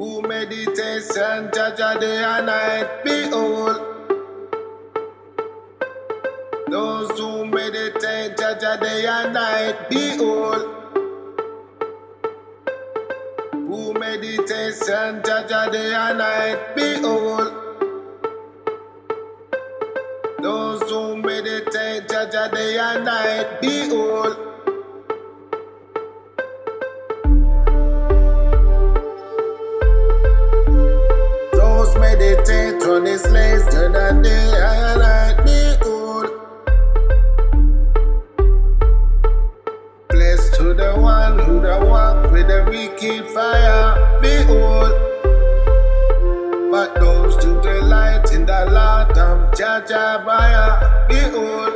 Who meditation, Jaja day and night, behold. Those who meditate, Jaja day and night, behold. Who meditation, Jaja day and night, behold. Those who meditate, Jaja day and night, behold. Those meditate on His lays, Jaja day and night, behold. Blessed to the one who the walk with the wicked fire, behold. But those who delight in the Lord of Jaja, behold.